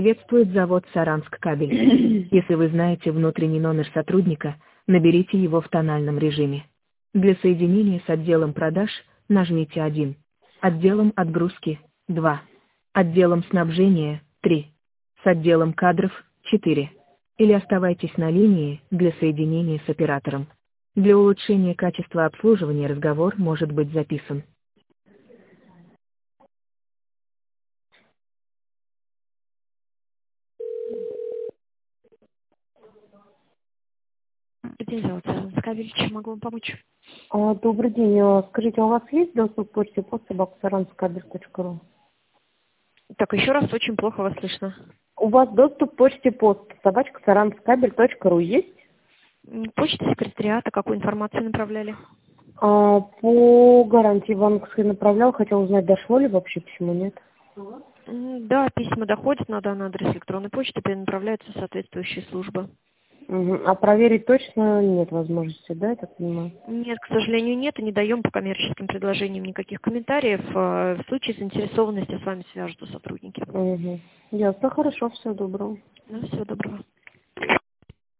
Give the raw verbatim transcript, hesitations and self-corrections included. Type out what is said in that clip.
Приветствует завод Саранск кабель. Если вы знаете внутренний номер сотрудника, наберите его в тональном режиме. Для соединения с отделом продаж нажмите один. Отделом отгрузки – два. Отделом снабжения – три. С отделом кадров – четыре. Или оставайтесь на линии для соединения с оператором. Для улучшения качества обслуживания разговор может быть записан. День завод Саранск кабель. Чем могу вам помочь? А, Добрый день. А, Скажите, а у вас есть доступ к почте под собаку саранск кабель точка ру? Так, еще раз, очень плохо вас слышно. У вас доступ к почте пост собачка саранск кабель точка ру есть? М, Почта секретариата, какую информацию направляли? А, по гарантии банковской направлял, хотел узнать, дошло ли вообще, почему нет? М, Да, письма доходят на данный адрес электронной почты, перенаправляются в соответствующие службы. Мгм. А проверить точно нет возможности, да, я так понимаю? Нет, к сожалению, нет, и не даем по коммерческим предложениям никаких комментариев. Э, В случае заинтересованности с вами свяжутся сотрудники. Угу. Ясно, хорошо, всего доброго. Ну, всего доброго.